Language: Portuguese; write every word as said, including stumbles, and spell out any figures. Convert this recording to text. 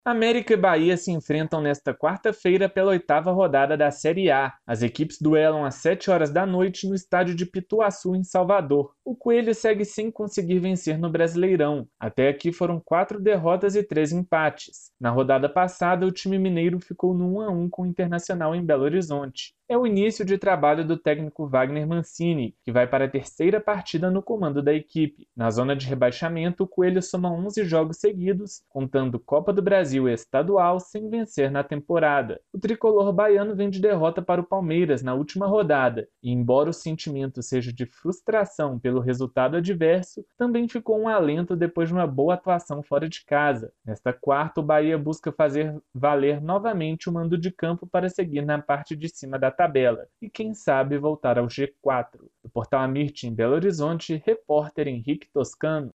América e Bahia se enfrentam nesta quarta-feira pela oitava rodada da Série A. As equipes duelam às sete horas da noite no estádio de Pituaçu, em Salvador. O Coelho segue sem conseguir vencer no Brasileirão. Até aqui foram quatro derrotas e três empates. Na rodada passada, o time mineiro ficou no um a um com o Internacional em Belo Horizonte. É o início de trabalho do técnico Wagner Mancini, que vai para a terceira partida no comando da equipe. Na zona de rebaixamento, o Coelho soma onze jogos seguidos, contando Copa do Brasil e Estadual, sem vencer na temporada. O tricolor baiano vem de derrota para o Palmeiras na última rodada, e embora o sentimento seja de frustração pelo resultado adverso, também ficou um alento depois de uma boa atuação fora de casa. Nesta quarta, o Bahia busca fazer valer novamente o mando de campo para seguir na parte de cima da tabela e, quem sabe, voltar ao G quatro. Do Portal Amirte, em Belo Horizonte, repórter Henrique Toscano.